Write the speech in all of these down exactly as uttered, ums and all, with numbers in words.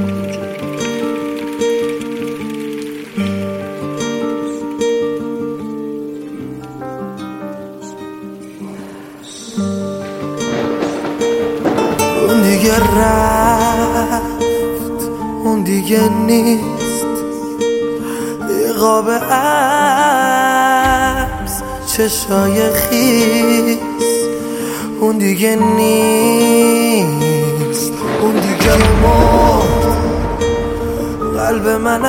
اون دیگه رفت، اون دیگه نیست، یه قاب عکس چشای خیس. اون دیگه نیست، اون دیگه مرد، قلب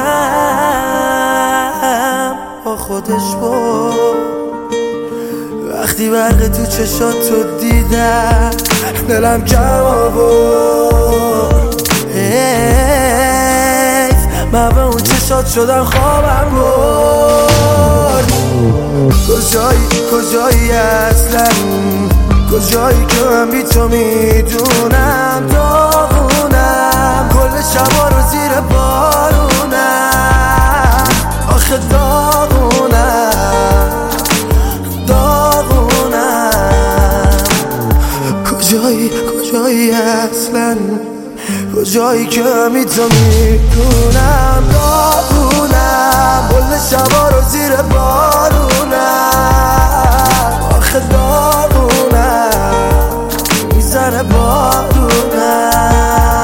منم با خودش برد. وقتی برق تو چشاتو دیدم دلم کم آورد. حیف من به اون چشات شدم خوابم برد. کجایی کجایی اصلا، کجایی که من بی تو میدونم داغونم، کل شبا رو زیر بارونم، آخه داغونم داغونم. کجایی کجایی اصلا، کجایی که من بی تو میدونم داغونم، کل شبا رو زیر بارونم، آخه داغونم میزنه بارونم.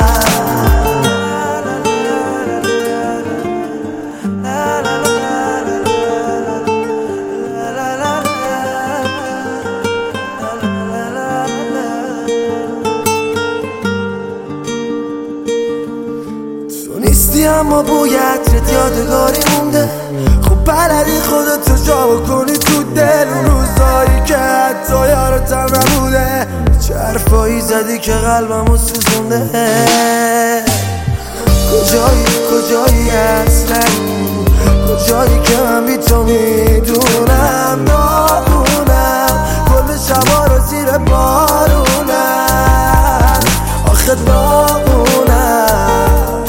تو نیستی اما بوی عطرت یادگاری مونده. خب بلدی خودتو جا بکنی تو دل، روزایی که حتی یارتم نبوده. چه حرفایی زدی که قلبمو سوزونده. کجایی کجایی اصلا، کجایی که من بی تو میدونم داغونم، کل شبا رو زیر بارونم، آخه داغونم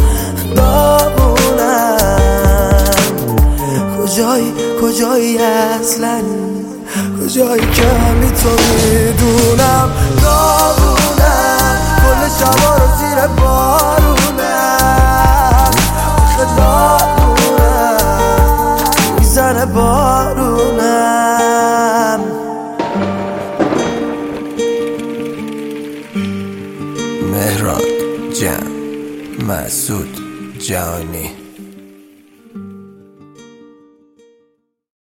داغونم. کجایی کجایی اصلا، کجایی که من بی تو میدونم داغونم، کل شبا رو زیر بارونم، آخه داغونم میزنه بارونم. مهران جان، مسعود جانی.